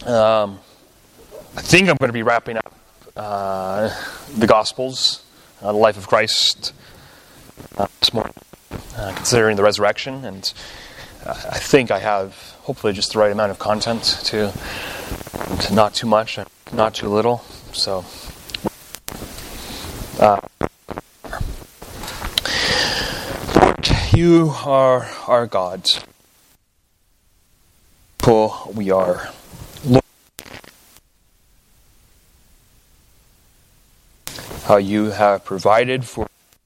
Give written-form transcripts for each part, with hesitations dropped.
I think I'm going to be wrapping up the Gospels, the life of Christ this morning, considering the resurrection, and I think I have hopefully just the right amount of content to not too much and not too little. So, Lord, you are our God. We are. Lord, how you have provided for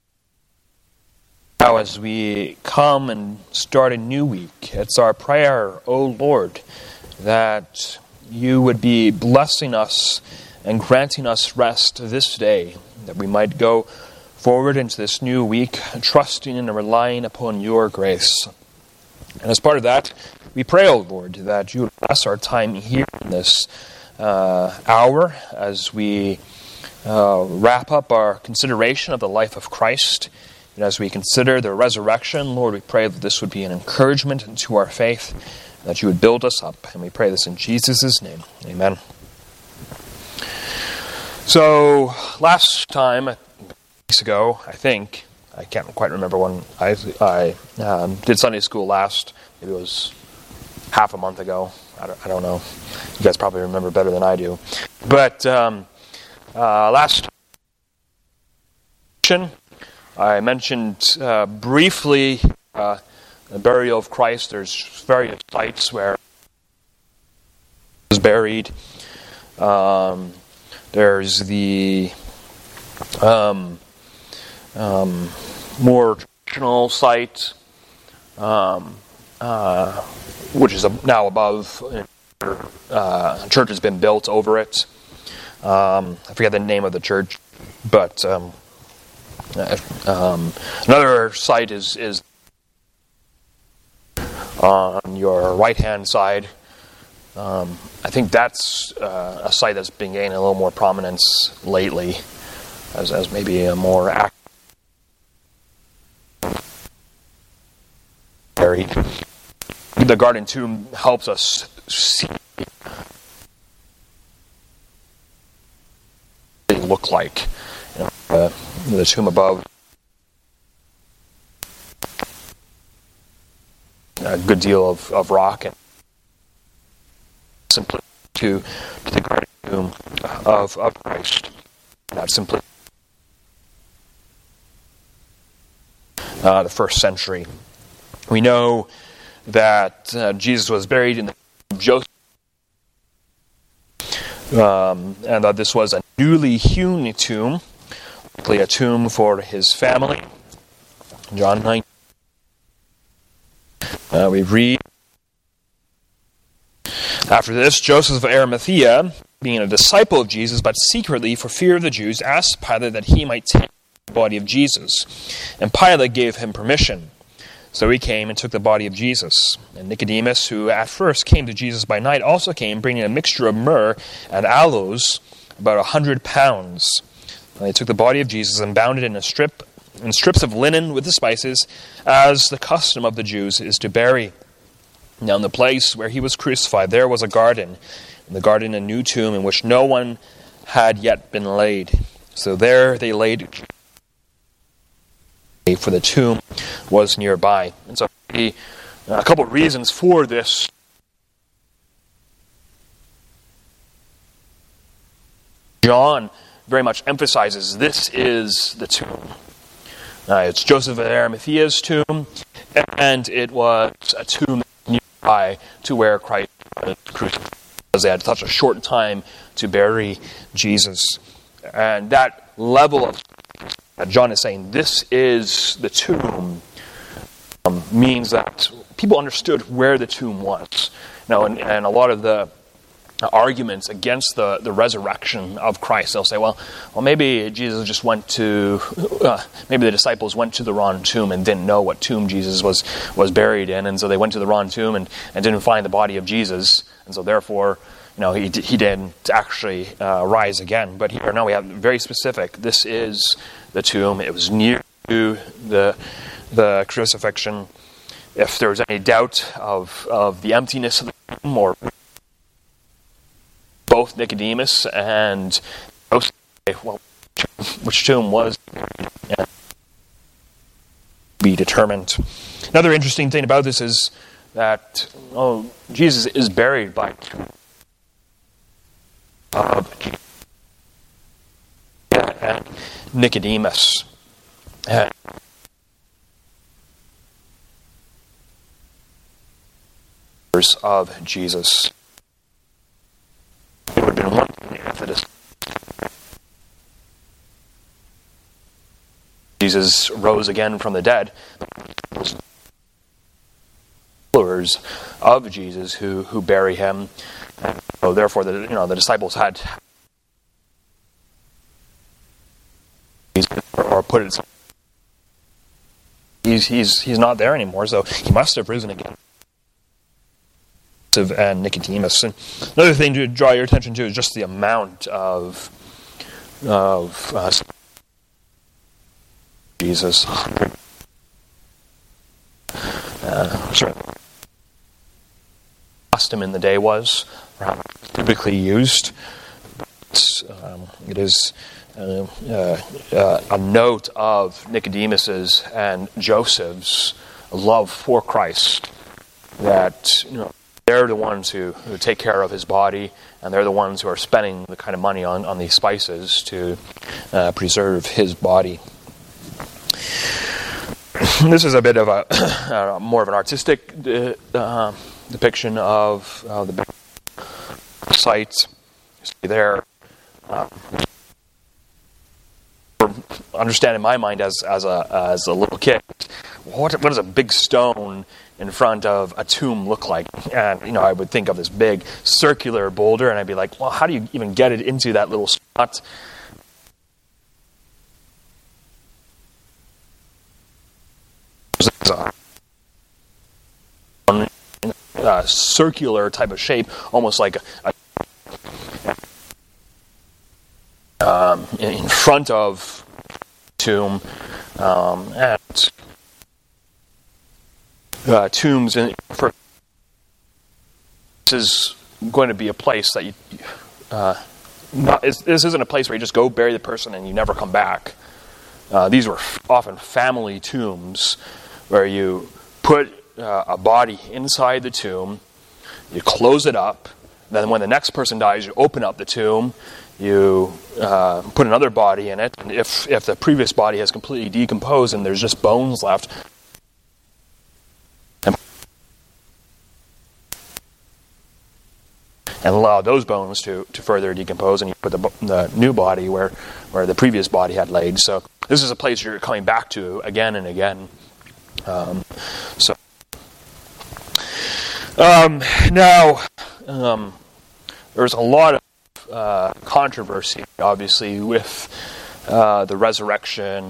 now as we come and start a new week. It's our prayer, O Lord, that you would be blessing us and granting us rest this day, that we might go forward into this new week, trusting and relying upon your grace. And as part of that, we pray, O Lord, that you would bless our time here in this hour as we wrap up our consideration of the life of Christ. And as we consider the resurrection, Lord, we pray that this would be an encouragement to our faith, that you would build us up. And we pray this in Jesus' name. Amen. So, last time, weeks ago, I think, I can't quite remember when I did Sunday school last. Maybe it was half a month ago. I don't know. You guys probably remember better than I do. But last time, I mentioned briefly the burial of Christ. There's various sites where he was buried. There's the more traditional site, which is now above. A church has been built over it. I forget the name of the church, but another site is on your right-hand side. I think that's a site that's been gaining a little more prominence lately, as maybe a more active. The garden tomb helps us see what they look like. The tomb above, a good deal of rock, and simply to the garden tomb of Christ. Not simply the first century. We know that Jesus was buried in the tomb of Joseph, and that this was a newly hewn tomb, likely a tomb for his family. John 9. We read, after this, Joseph of Arimathea, being a disciple of Jesus, but secretly for fear of the Jews, asked Pilate that he might take the body of Jesus. And Pilate gave him permission. So he came and took the body of Jesus. And Nicodemus, who at first came to Jesus by night, also came, bringing a mixture of myrrh and aloes, about 100 pounds. And they took the body of Jesus and bound it in strips of linen with the spices, as the custom of the Jews is to bury. Now in the place where he was crucified, there was a garden. In the garden a new tomb in which no one had yet been laid. So there they laid, for the tomb was nearby. And so a couple of reasons for this. John very much emphasizes this is the tomb. It's Joseph of Arimathea's tomb, and it was a tomb nearby to where Christ was crucified, because they had such a short time to bury Jesus. And that level of John is saying this is the tomb means that people understood where the tomb was. And a lot of the arguments against the resurrection of Christ, they'll say, well, maybe Jesus just went to, maybe the disciples went to the wrong tomb and didn't know what tomb Jesus was buried in, and so they went to the wrong tomb and didn't find the body of Jesus, and so therefore, he didn't actually rise again. But here, now we have very specific. This is the tomb. It was near to the crucifixion. If there was any doubt of the emptiness of the tomb, or both Nicodemus and Joseph say, well, which tomb was be determined. Another interesting thing about this is that Jesus is buried by and Nicodemus. Of Jesus. It would have been one thing if Jesus rose again from the dead. Followers of Jesus who bury him. And so therefore, the disciples had, or put it, he's not there anymore. So he must have risen again. And Nicodemus. And another thing to draw your attention to is just the amount of Jesus. Custom in the day was typically used. It is a note of Nicodemus's and Joseph's love for Christ, that they're the ones who take care of his body, and they're the ones who are spending the kind of money on these spices to preserve his body. This is a bit of a more of an artistic depiction of the site. You see there. Understand in my mind as a little kid, what does a big stone in front of a tomb look like? And I would think of this big circular boulder, and I'd be like, well, how do you even get it into that little spot? A circular type of shape, almost like in front of tomb, and tombs. This is going to be a place that this isn't a place where you just go bury the person and you never come back. These were often family tombs where you put a body inside the tomb, you close it up, then when the next person dies, you open up the tomb, you put another body in it, and if the previous body has completely decomposed and there's just bones left, and allow those bones to further decompose, and you put the new body where the previous body had laid. So this is a place you're coming back to again and again. Now, there's a lot of controversy, obviously, with the resurrection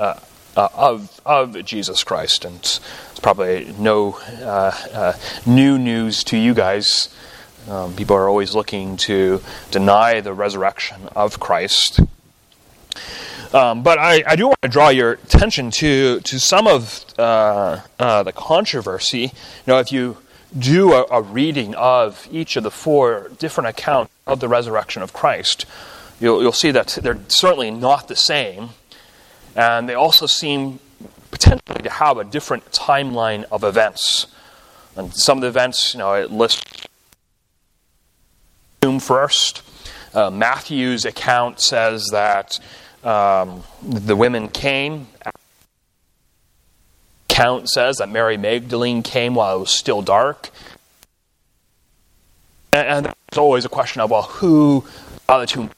of Jesus Christ, and it's probably no new news to you guys. People are always looking to deny the resurrection of Christ. But I do want to draw your attention to some of the controversy. If you do a reading of each of the four different accounts of the resurrection of Christ, you'll see that they're certainly not the same, and they also seem potentially to have a different timeline of events. And some of the events, it lists first. Matthew's account says that the women came. Account says that Mary Magdalene came while it was still dark. And there's always a question of, well, who are the two?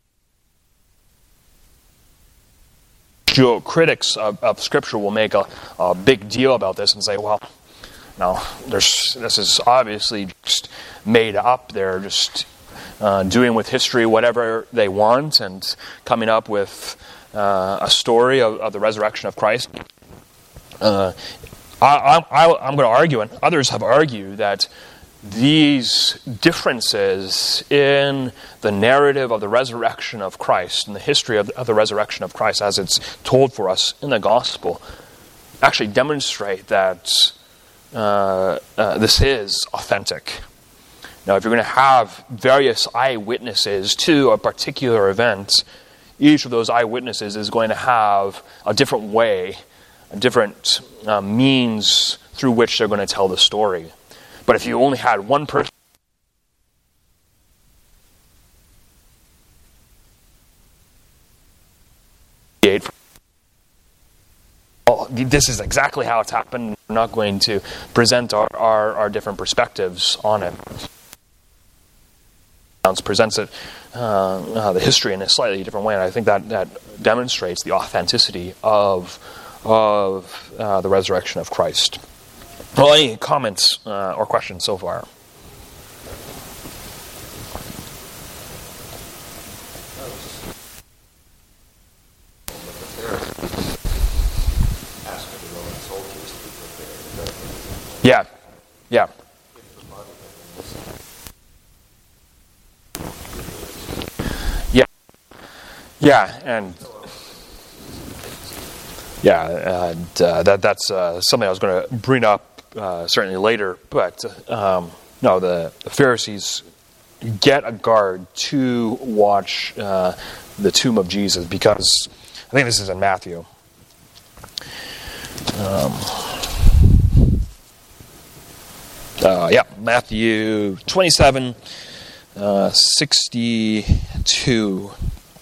Critics of Scripture will make a big deal about this and say, well, no, this is obviously just made up. They're just doing with history whatever they want and coming up with a story of the resurrection of Christ. I'm going to argue, and others have argued, that these differences in the narrative of the resurrection of Christ and the history of the resurrection of Christ as it's told for us in the gospel actually demonstrate that this is authentic. Now, if you're going to have various eyewitnesses to a particular event, each of those eyewitnesses is going to have a different way, a different means through which they're going to tell the story. But if you only had one person, this is exactly how it's happened. We're not going to present our different perspectives on it. Presents it, the history in a slightly different way, and I think that demonstrates the authenticity of the resurrection of Christ. Well, any comments or questions so far? Yeah. Yeah, and that's something I was going to bring up certainly later. But no, the Pharisees get a guard to watch the tomb of Jesus, because I think this is in Matthew. Matthew 27, 62.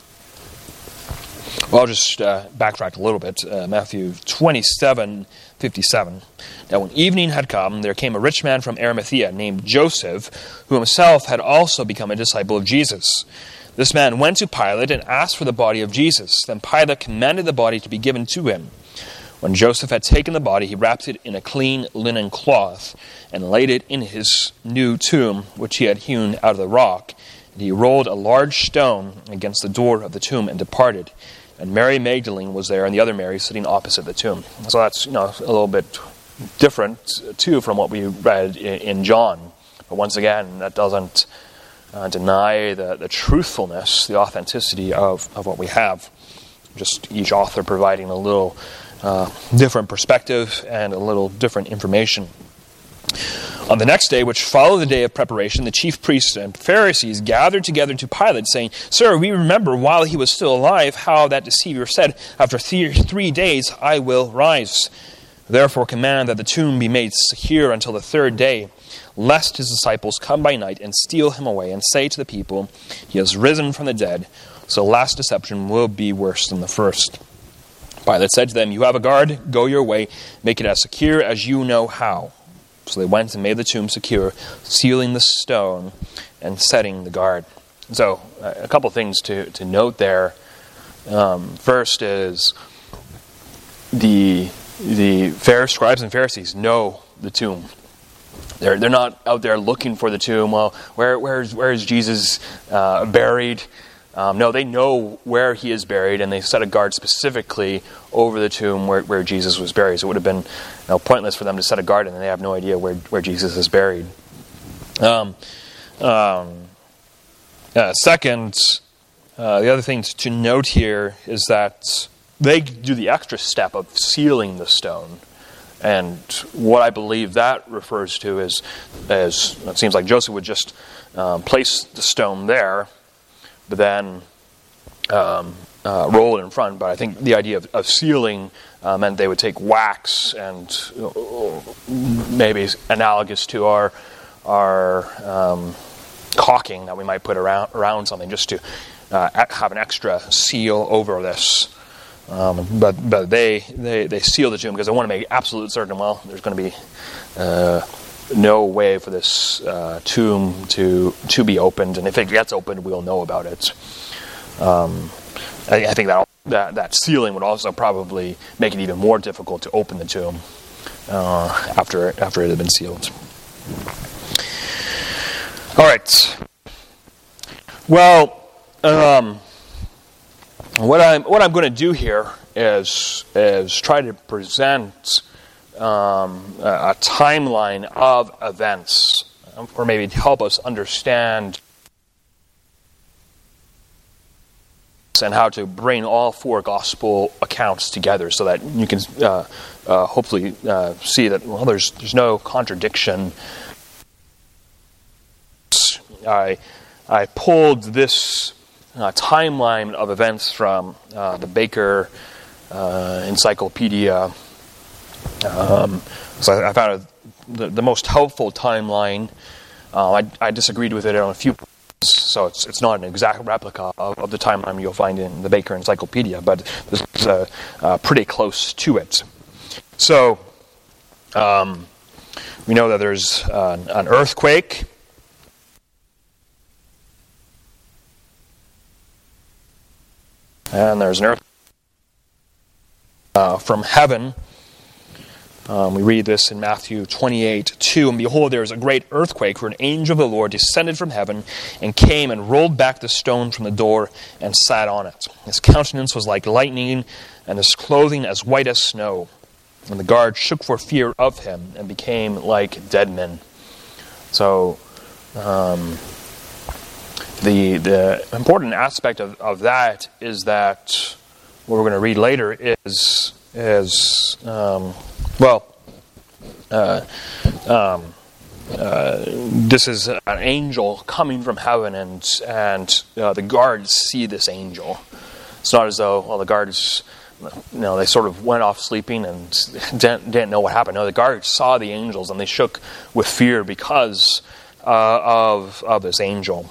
Well, I'll just backtrack a little bit. Matthew 27, 57. Now, when evening had come, there came a rich man from Arimathea named Joseph, who himself had also become a disciple of Jesus. This man went to Pilate and asked for the body of Jesus. Then Pilate commanded the body to be given to him. When Joseph had taken the body, he wrapped it in a clean linen cloth and laid it in his new tomb, which he had hewn out of the rock. And he rolled a large stone against the door of the tomb and departed. And Mary Magdalene was there, and the other Mary sitting opposite the tomb. So that's a little bit different too from what we read in John. But once again, that doesn't deny the truthfulness, the authenticity of what we have. Just each author providing a little different perspective and a little different information. On the next day, which followed the day of preparation, the chief priests and Pharisees gathered together to Pilate, saying, "Sir, we remember while he was still alive how that deceiver said, 'After 3 days I will rise.' Therefore command that the tomb be made secure until the 3rd day, lest his disciples come by night and steal him away and say to the people, 'He has risen from the dead.' So the last deception will be worse than the first." Pilate said to them, "You have a guard, go your way, make it as secure as you know how." So they went and made the tomb secure, sealing the stone and setting the guard. So a couple things to note there. First is the scribes and Pharisees know the tomb. They're not out there looking for the tomb. Well, where is Jesus buried? No, they know where he is buried, and they set a guard specifically over the tomb where Jesus was buried. So it would have been pointless for them to set a guard, and they have no idea where Jesus is buried. Second, the other thing to note here is that they do the extra step of sealing the stone. And what I believe that refers to is it seems like Joseph would just place the stone there, but then roll it in front. But I think the idea of sealing meant they would take wax and maybe analogous to our caulking that we might put around something, just to have an extra seal over this. But they seal the tomb because they want to make absolute certain, well, there's going to be no way for this tomb to be opened, and if it gets opened, we'll know about it. I think that sealing would also probably make it even more difficult to open the tomb after it had been sealed. All right. Well, what I'm going to do here is try to present a timeline of events, or maybe help us understand and how to bring all 4 gospel accounts together, so that you can hopefully see that there's no contradiction I pulled this timeline of events from the Baker Encyclopedia. So I found the most helpful timeline. I disagreed with it on a few points, so it's not an exact replica of the timeline you'll find in the Baker Encyclopedia, but this is pretty close to it. So we know that there's an earthquake. And there's an earthquake from heaven. We read this in Matthew 28:2. And behold, there was a great earthquake, for an angel of the Lord descended from heaven and came and rolled back the stone from the door and sat on it. His countenance was like lightning, and his clothing as white as snow. And the guards shook for fear of him and became like dead men. So the important aspect of that is that what we're going to read later is this is an angel coming from heaven, and the guards see this angel. It's not as though the guards, they sort of went off sleeping and didn't know what happened. No, the guards saw the angels and they shook with fear because of this angel.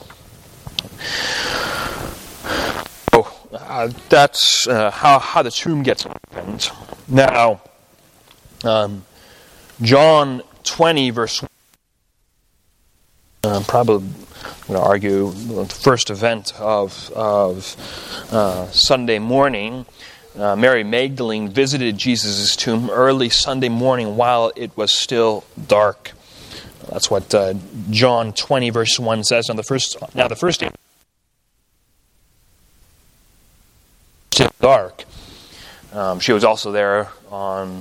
That's how the tomb gets opened. Now, John 20, verse 1, probably I'm going to argue the first event of Sunday morning. Mary Magdalene visited Jesus' tomb early Sunday morning while it was still dark. That's what John 20, verse 1 says. Now the first day, still dark. She was also there on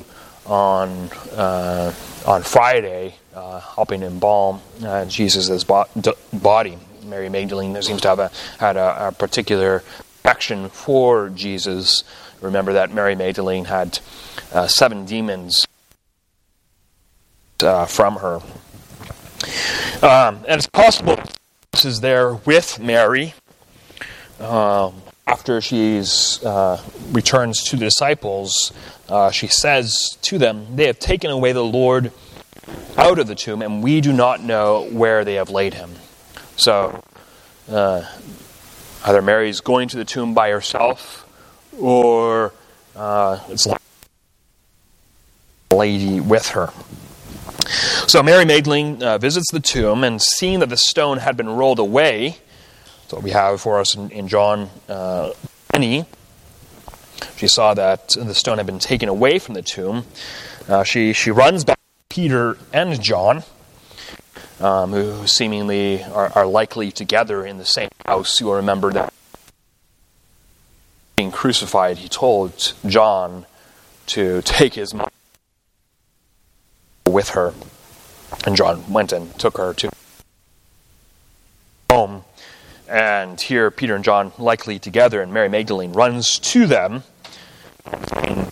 Friday, helping embalm Jesus' body. Mary Magdalene seems to have had a particular affection for Jesus. Remember that Mary Magdalene had 7 demons from her. And it's possible Jesus is there with Mary after she returns to the disciples. She says to them, "They have taken away the Lord out of the tomb, and we do not know where they have laid him." So either Mary's going to the tomb by herself, or it's like a lady with her. So Mary Magdalene visits the tomb, and seeing that the stone had been rolled away, so we have for us in John 20, she saw that the stone had been taken away from the tomb. She runs back to Peter and John, who seemingly are likely together in the same house. You'll remember that being crucified, he told John to take his mother with her, and John went and took her to home. And here Peter and John likely together, and Mary Magdalene runs to them and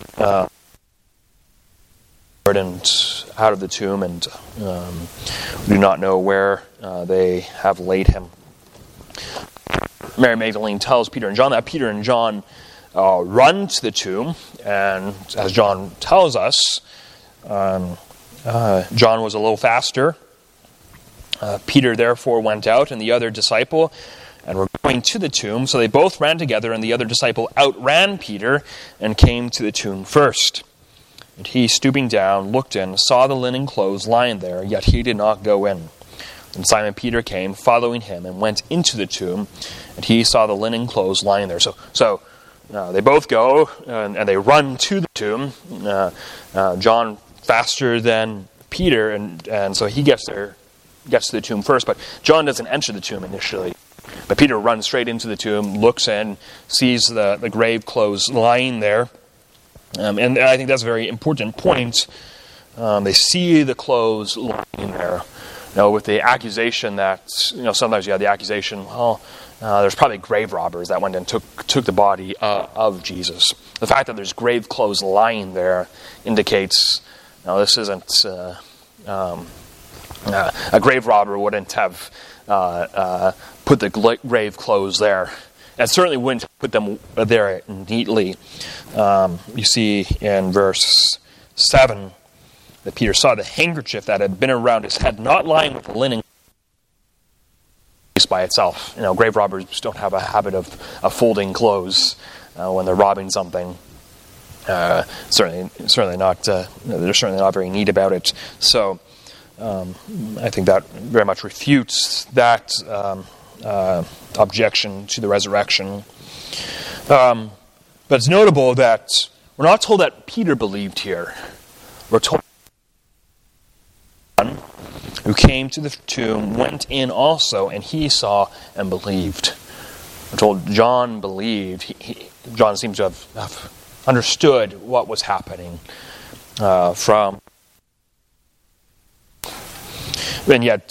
out of the tomb, and do not know where they have laid him. Mary Magdalene tells Peter and John that. Peter and John run to the tomb, and as John tells us, John was a little faster. Peter therefore went out, and the other disciple, and were going to the tomb. So they both ran together, and the other disciple outran Peter and came to the tomb first. And he, stooping down, looked in, saw the linen clothes lying there, yet he did not go in. And Simon Peter came, following him, and went into the tomb, and he saw the linen clothes lying there. So they both go, and they run to the tomb. John faster than Peter, and so he gets to the tomb first, but John doesn't enter the tomb initially. But Peter runs straight into the tomb, looks in, sees the grave clothes lying there. And I think that's a very important point. They see the clothes lying there. With the accusation that, sometimes you have the accusation, there's probably grave robbers that went and took the body of Jesus. The fact that there's grave clothes lying there indicates, this isn't... a grave robber wouldn't have put the grave clothes there. And certainly wouldn't put them there neatly. You see in verse 7 that Peter saw the handkerchief that had been around his head, not lying with the linen by itself. Grave robbers don't have a habit of folding clothes when they're robbing something. Certainly not. They're certainly not very neat about it. So I think that very much refutes that objection to the resurrection. But it's notable that we're not told that Peter believed here. We're told who came to the tomb went in also, and he saw and believed. We're told John believed. John seems to have understood what was happening from. And yet,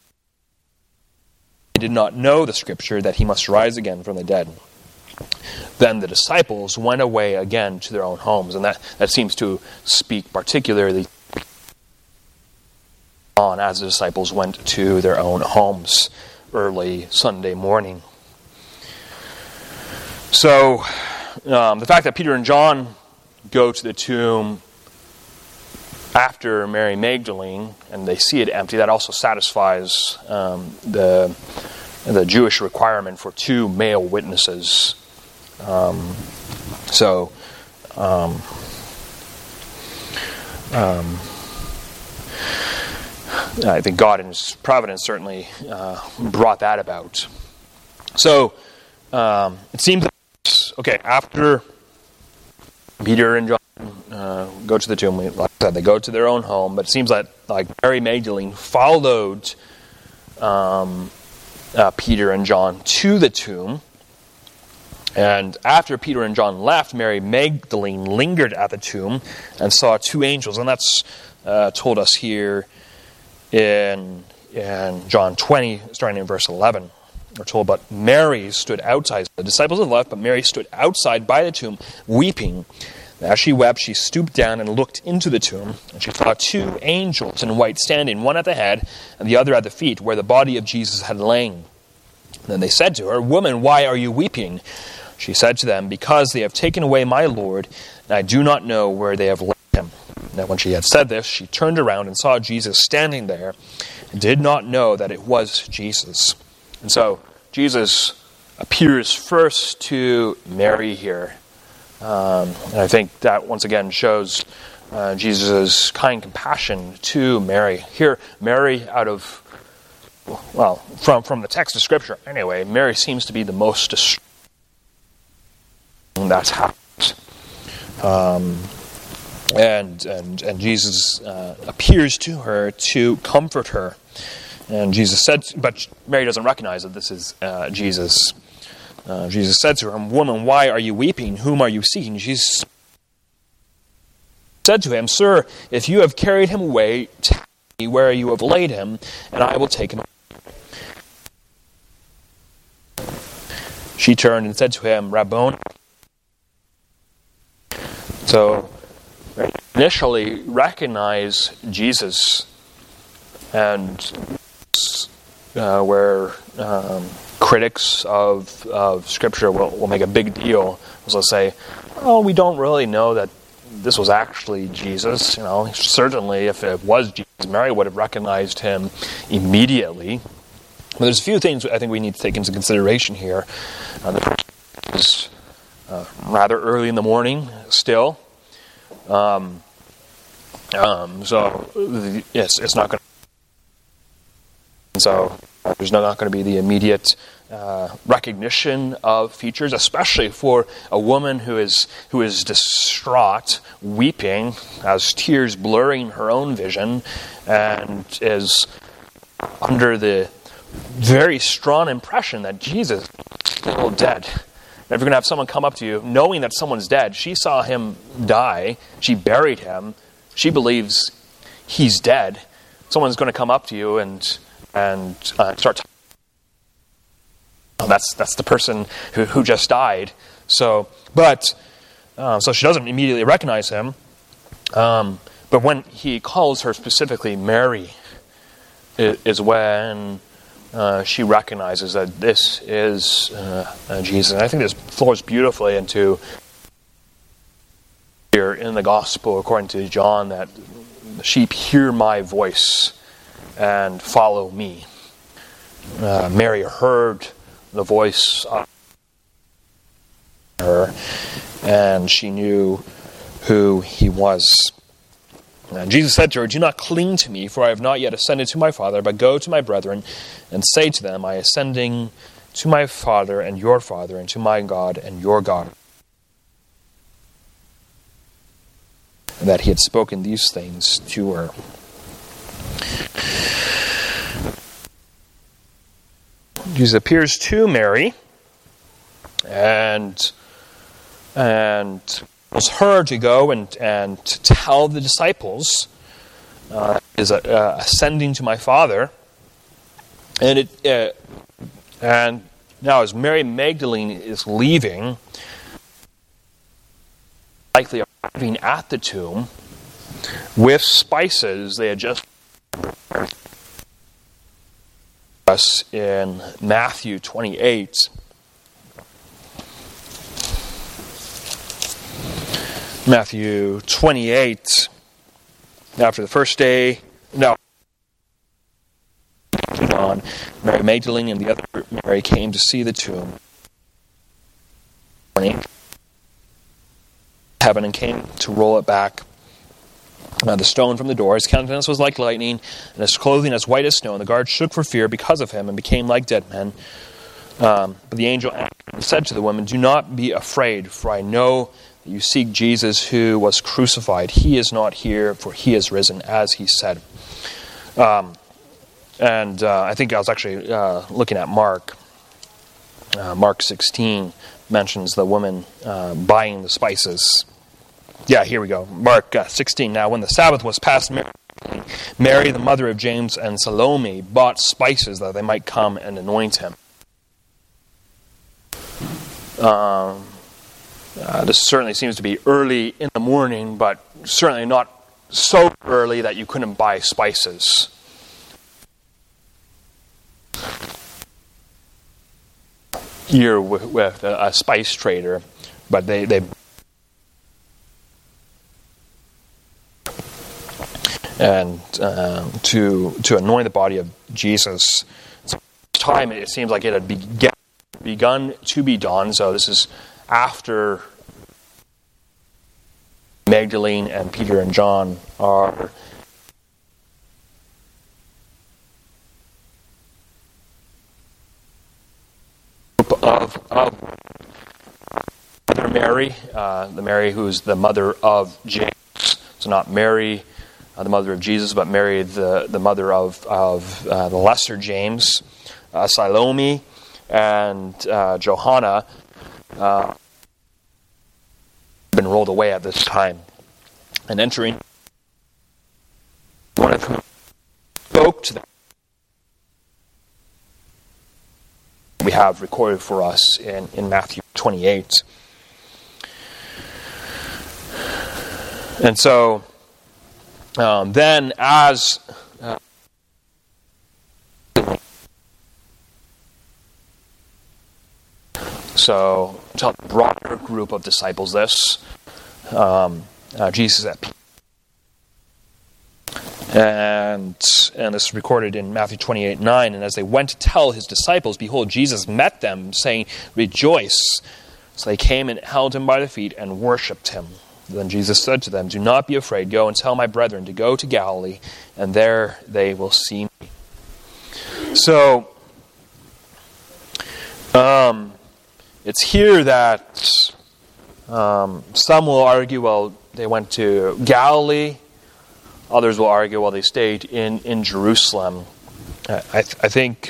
he did not know the scripture that he must rise again from the dead. Then the disciples went away again to their own homes. And that seems to speak particularly on as the disciples went to their own homes early Sunday morning. So, the fact that Peter and John go to the tomb after Mary Magdalene and they see it empty, that also satisfies the Jewish requirement for 2 male witnesses. I think God in His providence certainly brought that about. So it seems that, after Peter and John go to the tomb, like I said, they go to their own home, but it seems that Mary Magdalene followed Peter and John to the tomb. And after Peter and John left, Mary Magdalene lingered at the tomb and saw 2 angels. And that's told us here in John 20, starting in verse 11. We're told, but Mary stood outside. The disciples had left, but Mary stood outside by the tomb, weeping. As she wept, she stooped down and looked into the tomb, and she saw 2 angels in white standing, one at the head and the other at the feet, where the body of Jesus had lain. Then they said to her, "Woman, why are you weeping?" She said to them, "Because they have taken away my Lord, and I do not know where they have laid him." Now when she had said this, she turned around and saw Jesus standing there, and did not know that it was Jesus. And so Jesus appears first to Mary here. And I think that once again shows Jesus' kind compassion to Mary. Here, Mary from the text of Scripture anyway, Mary seems to be the most distraught that's happened. And Jesus appears to her to comfort her. And Jesus said, but Mary doesn't recognize that this is Jesus. Jesus said to her, "Woman, why are you weeping? Whom are you seeking?" Jesus said to him, "Sir, if you have carried him away, tell me where you have laid him, and I will take him." She turned and said to him, "Rabboni." So, initially recognize Jesus, and where critics of Scripture will make a big deal, they'll say, "Oh, we don't really know that this was actually Jesus." Certainly if it was Jesus, Mary would have recognized him immediately. But there's a few things I think we need to take into consideration here. The first is rather early in the morning still. So yes, it's not going to. So there's not going to be the immediate recognition of features, especially for a woman who is distraught, weeping, has tears blurring her own vision, and is under the very strong impression that Jesus is still dead. If you're going to have someone come up to you knowing that someone's dead, she saw him die, she buried him, she believes he's dead, someone's going to come up to you and start talking. That's the person who just died. So she doesn't immediately recognize him. But when he calls her specifically Mary, is when she recognizes that this is Jesus. And I think this flows beautifully into here in the Gospel according to John, that the sheep hear my voice and follow me. Mary heard the voice of her, and she knew who he was. And Jesus said to her, "Do not cling to me, for I have not yet ascended to my Father, but go to my brethren and say to them, I am ascending to my Father and your Father, and to my God and your God." And that he had spoken these things to her. Jesus appears to Mary and tells her to go and to tell the disciples is ascending to my Father. And now as Mary Magdalene is leaving, likely arriving at the tomb with spices they had just us in Matthew 28. Matthew 28, after the first day, John, Mary Magdalene and the other Mary came to see the tomb. Heaven and came to roll it back. The stone from the door. His countenance was like lightning, and his clothing as white as snow. And the guards shook for fear because of him and became like dead men. But the angel said to the woman, "Do not be afraid, for I know that you seek Jesus who was crucified. He is not here, for he is risen, as he said." I think I was actually looking at Mark. Mark 16 mentions the woman buying the spices. Yeah, here we go. Mark 16. Now, when the Sabbath was past, Mary, the mother of James, and Salome bought spices that they might come and anoint him. This certainly seems to be early in the morning, but certainly not so early that you couldn't buy spices. You're with a spice trader, but they and to anoint the body of Jesus. So time it seems like it had begun to be done. So this is after Magdalene and Peter and John are of Mother Mary, the Mary who's the mother of James. So not Mary, the mother of Jesus, but Mary, the mother of the lesser James, Salome, and Johanna been rolled away at this time. And entering, one of whom spoke to them. We have recorded for us in Matthew 28. And so then as so tell the broader group of disciples this, Jesus at and this is recorded in Matthew 28:9. And as they went to tell his disciples, behold, Jesus met them, saying, "Rejoice." So they came and held him by the feet and worshipped him. Then Jesus said to them, "Do not be afraid. Go and tell my brethren to go to Galilee, and there they will see me." So, it's here that some will argue, well, they went to Galilee. Others will argue, well, they stayed in Jerusalem. I think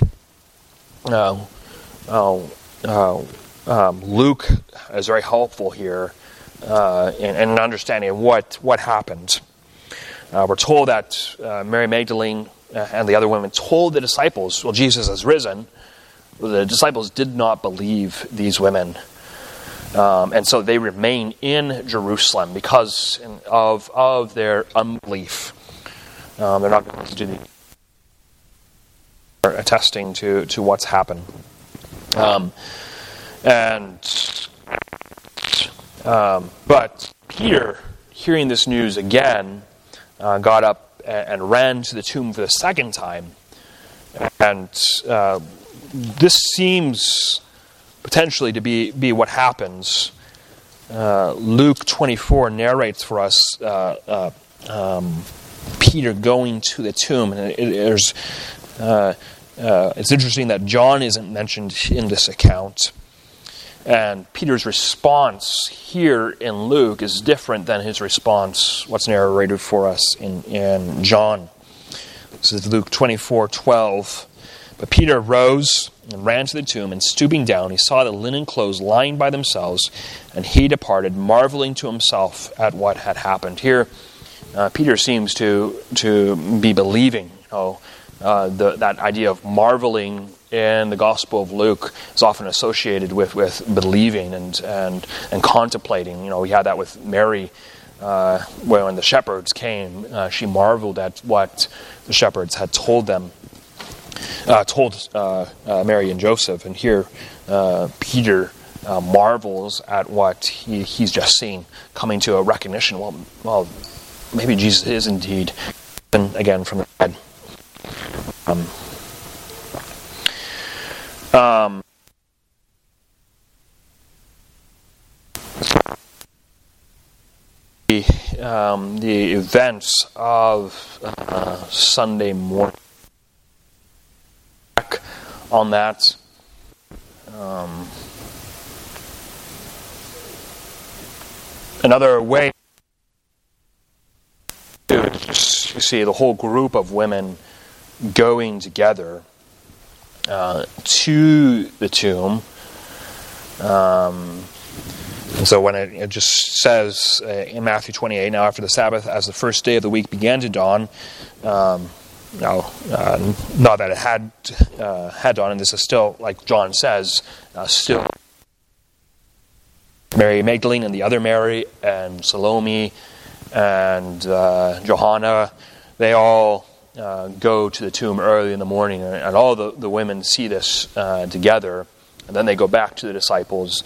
Luke is very helpful here in understanding what happened. We're told that Mary Magdalene and the other women told the disciples, well, Jesus has risen. The disciples did not believe these women. And so they remain in Jerusalem because of their unbelief. They're not going to do attesting to what's happened. But Peter, hearing this news again, got up and ran to the tomb for the second time. And this seems potentially to be what happens. Luke 24 narrates for us Peter going to the tomb. And it's interesting that John isn't mentioned in this account. And Peter's response here in Luke is different than his response, what's narrated for us in John. This is Luke 24:12. But Peter rose and ran to the tomb, and stooping down, he saw the linen clothes lying by themselves, and he departed, marveling to himself at what had happened. Here, Peter seems to be believing. That idea of marveling in the Gospel of Luke is often associated with believing and contemplating. We had that with Mary when the shepherds came. She marveled at what the shepherds had told Mary and Joseph. And here Peter marvels at what he's just seen, coming to a recognition, well, maybe Jesus is indeed again from the dead. The events of Sunday morning, on that. Another way to see the whole group of women going together to the tomb. And so when it just says in Matthew 28, now after the Sabbath, as the first day of the week began to dawn, not that it had dawned, and this is still, like John says, still Mary Magdalene and the other Mary and Salome and Johanna, they all go to the tomb early in the morning, and all the women see this together, and then they go back to the disciples.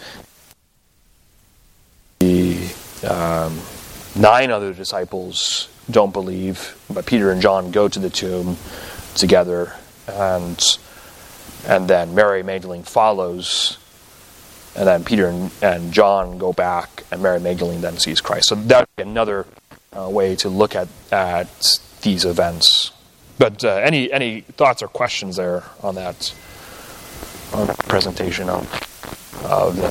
The 9 other disciples don't believe, but Peter and John go to the tomb together, and then Mary Magdalene follows, and then Peter and John go back, and Mary Magdalene then sees Christ. So that would be another way to look at these events. But any thoughts or questions there on that presentation of the...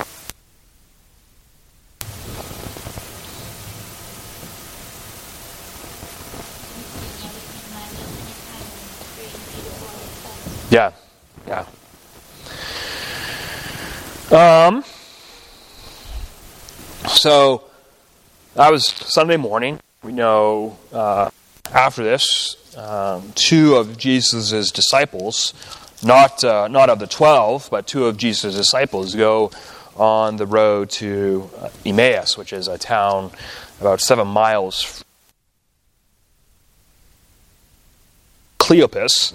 Yeah. So that was Sunday morning. We know after this, 2 of Jesus' disciples, not of the 12, but 2 of Jesus' disciples, go on the road to Emmaus, which is a town about 7 miles from Cleopas.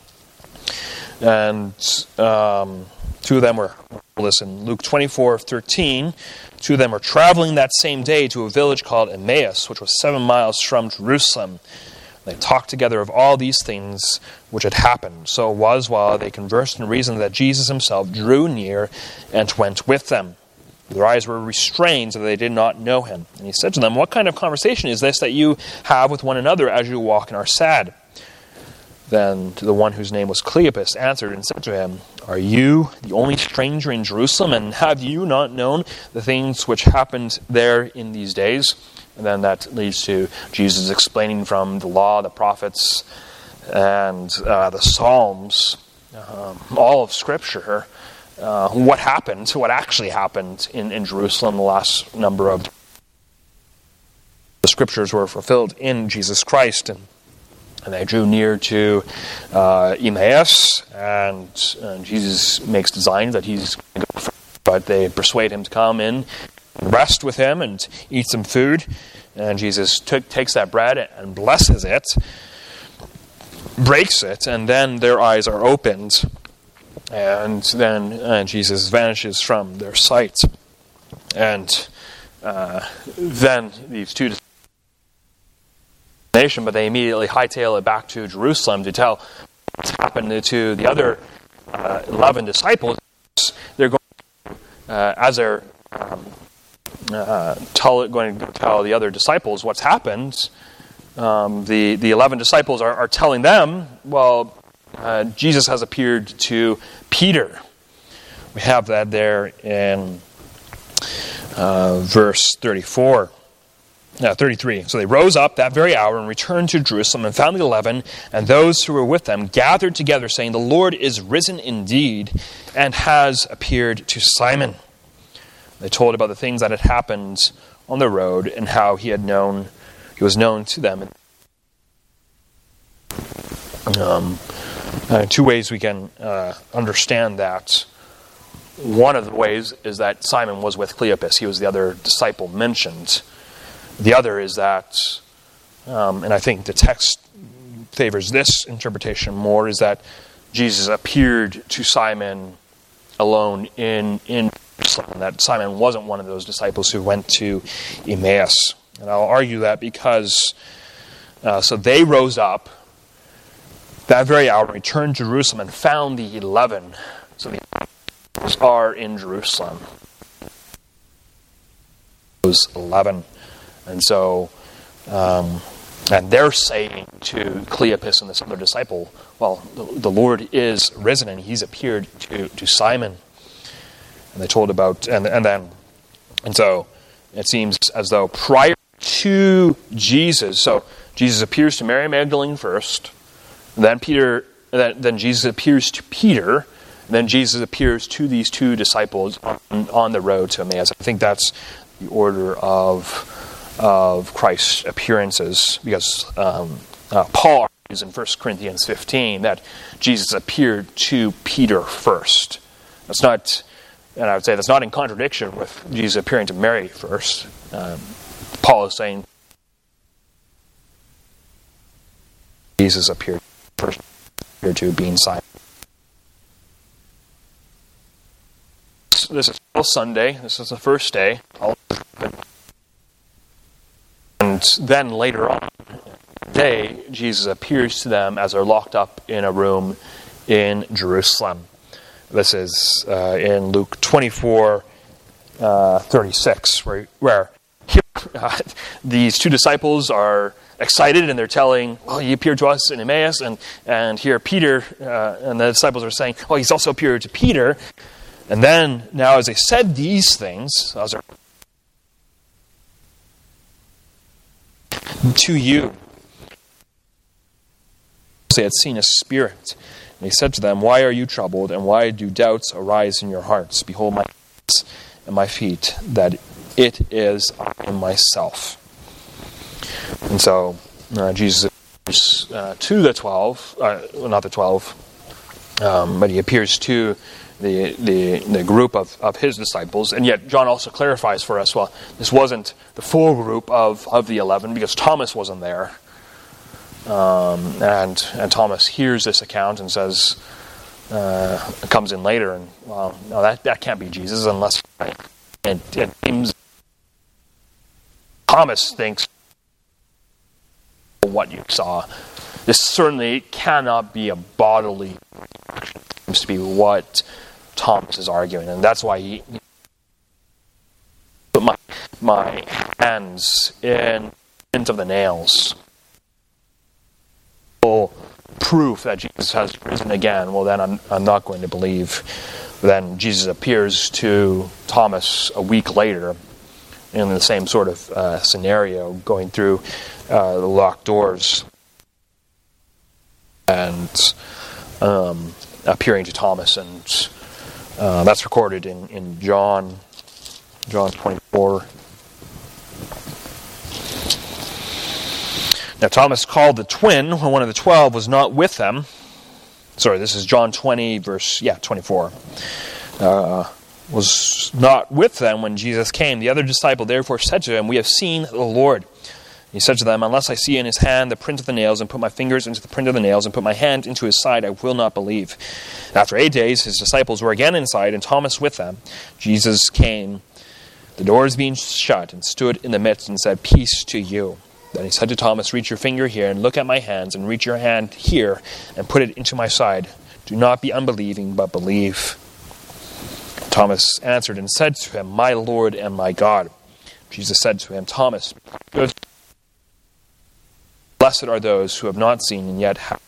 And 2 of them were, listen, Luke 24:13, 2 of them were traveling that same day to a village called Emmaus, which was 7 miles from Jerusalem. They talked together of all these things which had happened. So it was, while they conversed and reasoned, that Jesus himself drew near and went with them. Their eyes were restrained so that they did not know him. And he said to them, "What kind of conversation is this that you have with one another as you walk and are sad?" Then to the one whose name was Cleopas answered and said to him, "Are you the only stranger in Jerusalem, and have you not known the things which happened there in these days?" And then that leads to Jesus explaining from the law, the prophets, and the Psalms, all of Scripture, what actually happened in Jerusalem. The last number of the Scriptures were fulfilled in Jesus Christ, and they drew near to Emmaus, and Jesus makes designs that he's going to go, but they persuade him to come in and rest with him and eat some food. And Jesus takes that bread and blesses it, breaks it, and then their eyes are opened, and then Jesus vanishes from their sight. And then these two nation, but they immediately hightail it back to Jerusalem to tell what's happened to the other 11 disciples. They're going to, as they're going to tell the other disciples what's happened, the 11 disciples are telling them, well, Jesus has appeared to Peter. We have that there in verse 33. So they rose up that very hour and returned to Jerusalem and found the 11 and those who were with them gathered together, saying, "The Lord is risen indeed and has appeared to Simon." They told about the things that had happened on the road and how he was known to them. Two ways we can understand that. One of the ways is that Simon was with Cleopas. He was the other disciple mentioned. The other is that, and I think the text favors this interpretation more, is that Jesus appeared to Simon alone in Jerusalem, that Simon wasn't one of those disciples who went to Emmaus. And I'll argue that because, so they rose up that very hour, returned to Jerusalem, and found the 11. So the 11 are in Jerusalem. Those 11. And so, and they're saying to Cleopas and this other disciple, well, the Lord is risen and he's appeared to Simon. And they told about, and so it seems as though prior to Jesus, so Jesus appears to Mary Magdalene first, then Jesus appears to Peter, and then Jesus appears to these two disciples on the road to Emmaus. I think that's the order of Christ's appearances, because Paul argues in 1 Corinthians 15 that Jesus appeared to Peter first. That's not, and I would say that's not in contradiction with Jesus appearing to Mary first. Paul is saying Jesus appeared first, appeared to being Simon. This is still Sunday. This is the first day. And then later on the day, Jesus appears to them as they're locked up in a room in Jerusalem. This is in Luke 24:36, where these two disciples are excited and they're telling, "Well, he appeared to us in Emmaus," and here Peter and the disciples are saying, "Oh, he's also appeared to Peter." And then now, as they said these things, to you, they had seen a spirit. And he said to them, "Why are you troubled, and why do doubts arise in your hearts? Behold my hands and my feet, that it is I myself." And so Jesus appears to the 12, not the 12, but he appears to the group of his disciples. And yet John also clarifies for us, well, this wasn't the full group of the 11, because Thomas wasn't there. And Thomas hears this account and says, comes in later, and well, no, that can't be Jesus unless it seems Thomas thinks what you saw. This certainly cannot be a bodily reaction. It seems to be what Thomas is arguing, and that's why he put my hands into the nails. Full proof that Jesus has risen again. Well, then I'm not going to believe. Then Jesus appears to Thomas a week later in the same sort of scenario, going through the locked doors and appearing to Thomas, and that's recorded in John 24. Now Thomas, called the twin, one of the 12, was not with them. Sorry, this is John 20, verse 24. Was not with them when Jesus came. The other disciple therefore said to him, "We have seen the Lord." He said to them, "Unless I see in his hand the print of the nails, and put my fingers into the print of the nails, and put my hand into his side, I will not believe." After 8 days, his disciples were again inside, and Thomas with them. Jesus came, the doors being shut, and stood in the midst, and said, "Peace to you." Then he said to Thomas, "Reach your finger here, and look at my hands, and reach your hand here, and put it into my side. Do not be unbelieving, but believe." Thomas answered and said to him, "My Lord and my God." Jesus said to him, "Thomas, blessed are those who have not seen and yet have."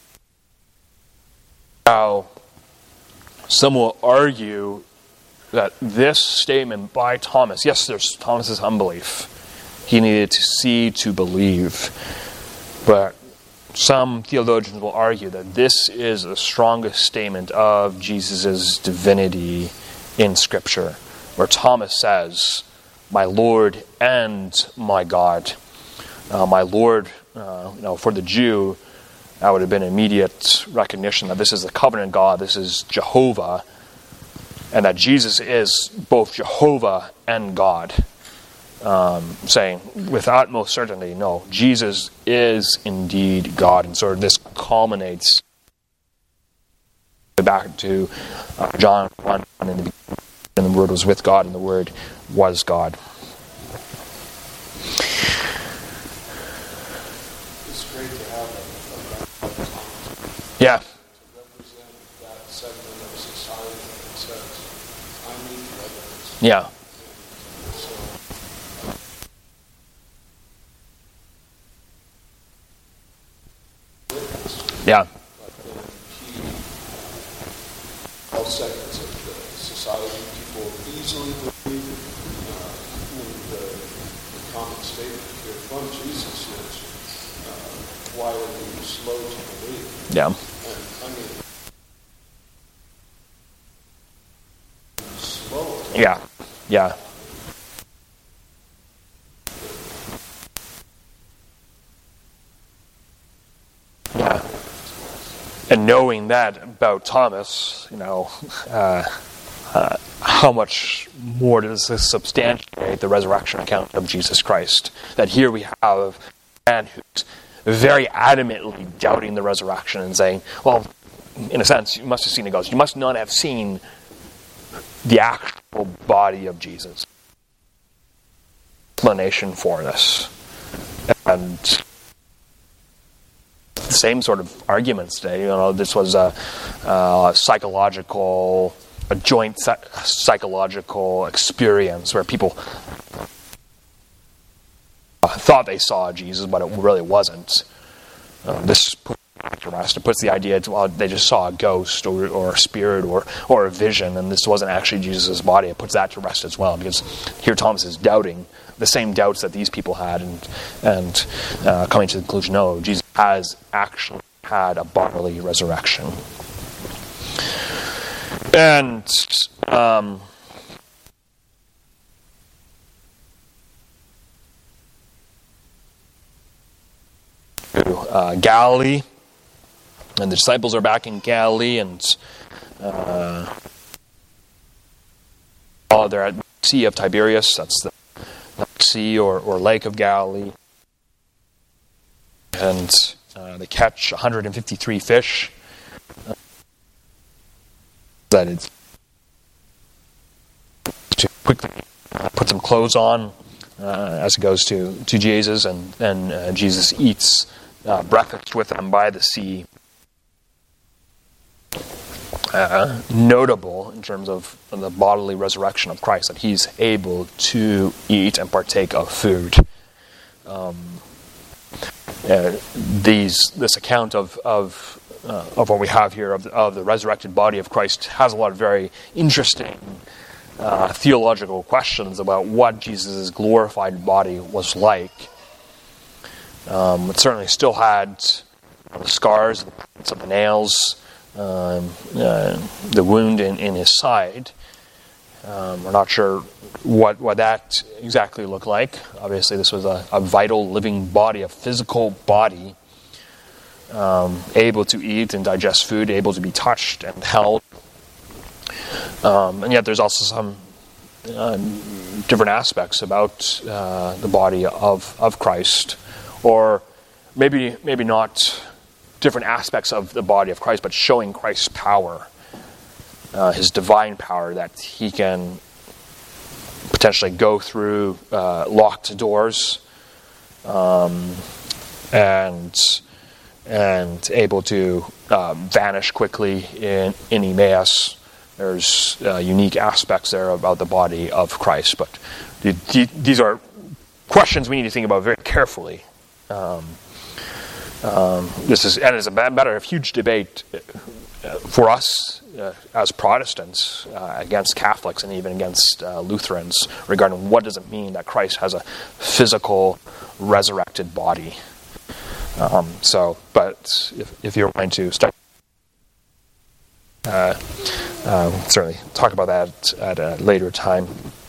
Now, some will argue that this statement by Thomas, yes, there's Thomas's unbelief. He needed to see to believe. But some theologians will argue that this is the strongest statement of Jesus' divinity in Scripture, where Thomas says, "My Lord and my God." My Lord, for the Jew, that would have been immediate recognition that this is the covenant God, this is Jehovah, and that Jesus is both Jehovah and God. Saying with utmost certainty, no, Jesus is indeed God. And so this culminates back to John 1, in the beginning, and the Word was with God, and the Word was God. It's great to have a Yeah. to represent that segment of society that says, "I need evidence." Yeah. Yeah. But then key all segments of the society, people easily believe the common statement here from Jesus is, why are you slow to believe? Yeah. And I mean, slow. Yeah. Yeah. Yeah. And knowing that about Thomas, how much more does this substantiate the resurrection account of Jesus Christ? That here we have a man who's very adamantly doubting the resurrection and saying, well, in a sense, you must have seen a ghost. You must not have seen the actual body of Jesus. Explanation for this. And the same sort of arguments today. This was a joint psychological experience where people thought they saw Jesus, but it really wasn't. This puts it to rest. It puts the idea, they just saw a ghost or a spirit or a vision, and this wasn't actually Jesus' body. It puts that to rest as well, because here Thomas is doubting the same doubts that these people had, and coming to the conclusion, no, Jesus has actually had a bodily resurrection. And Galilee, and the disciples are back in Galilee, and they're at the Sea of Tiberias. That's the Sea or Lake of Galilee, and they catch 153 fish. That it's to quickly put some clothes on as it goes to Jesus, and Jesus eats breakfast with them by the sea. Notable in terms of the bodily resurrection of Christ, that he's able to eat and partake of food. This account of what we have here of the resurrected body of Christ has a lot of very interesting theological questions about what Jesus' glorified body was like. It certainly still had the scars, the prints of the nails, the wound in his side. We're not sure what that exactly looked like. Obviously, this was a vital, living body, a physical body, able to eat and digest food, able to be touched and held. And yet there's also some different aspects about the body of Christ, or maybe not different aspects of the body of Christ, but showing Christ's power, his divine power, that he can potentially go through locked doors and able to vanish quickly in Emmaus. There's unique aspects there about the body of Christ, but these are questions we need to think about very carefully. This is a matter of huge debate for us as Protestants against Catholics and even against Lutherans regarding what does it mean that Christ has a physical resurrected body. But if you're going to start, certainly talk about that at a later time.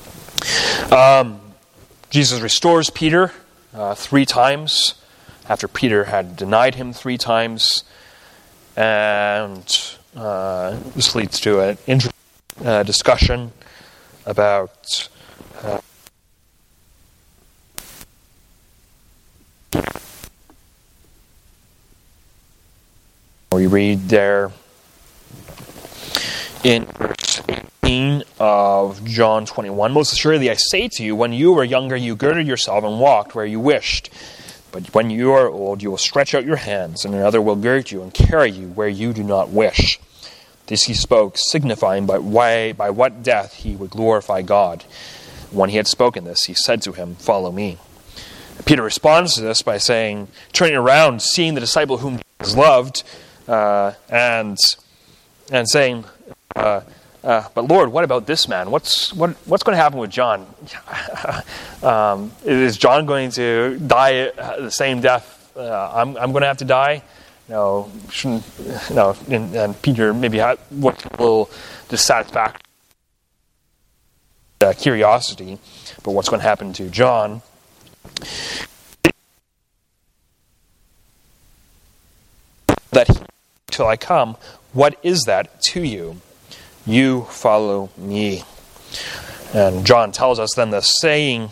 Jesus restores Peter 3 times after Peter had denied him 3 times, and this leads to an interesting discussion about we read there in verse 18 of John 21, "Most assuredly I say to you, when you were younger, you girded yourself and walked where you wished. But when you are old, you will stretch out your hands, and another will gird you and carry you where you do not wish." This he spoke, signifying by what death he would glorify God. When he had spoken this, he said to him, "Follow me." Peter responds to this by saying, turning around, seeing the disciple whom Jesus loved, and saying, "But Lord, what about this man? What's going to happen with John? Is John going to die the same death I'm going to have to die?" No, shouldn't. No, and Peter maybe had what a little dissatisfaction, curiosity, but what's going to happen to John? That till I come, what is that to you? You follow me. And John tells us then this saying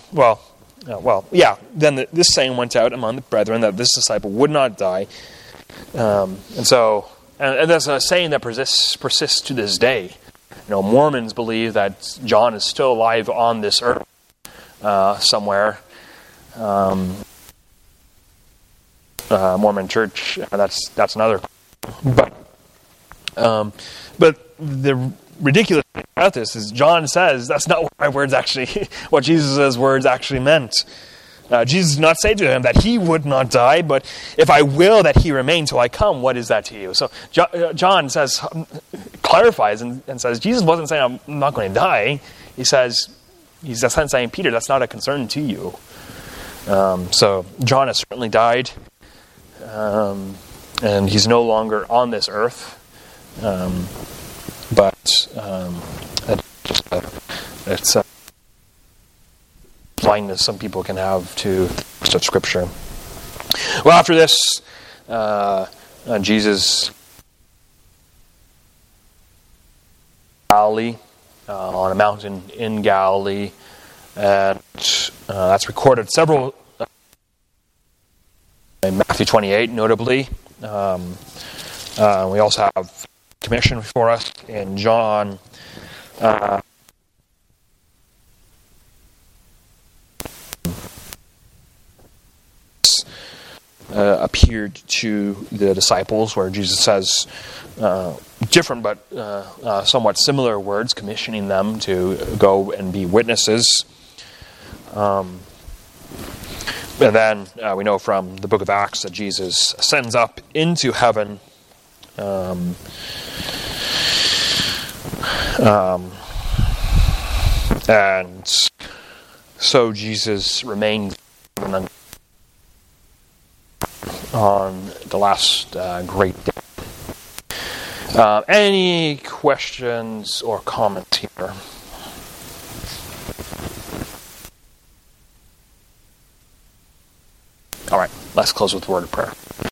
went out among the brethren that this disciple would not die. And that's a saying that persists to this day. Mormons believe that John is still alive on this earth somewhere. Mormon Church, that's another. But the ridiculous thing about this is John says that's not what my words actually, what Jesus' words actually meant. Jesus did not say to him that he would not die, but if I will that he remain till I come, what is that to you? So John clarifies and says, Jesus wasn't saying I'm not going to die. He says, he's just saying, Peter, that's not a concern to you. So John has certainly died, and he's no longer on this earth. It's blindness some people can have to such Scripture. Well, after this, Jesus Galilee, on a mountain in Galilee, and that's recorded several in Matthew 28, notably. We also have commission for us in John. Appeared to the disciples, where Jesus says different but somewhat similar words, commissioning them to go and be witnesses. And then we know from the book of Acts that Jesus ascends up into heaven. And so Jesus remained on the last great day. Any questions or comments here? All right, let's close with a word of prayer.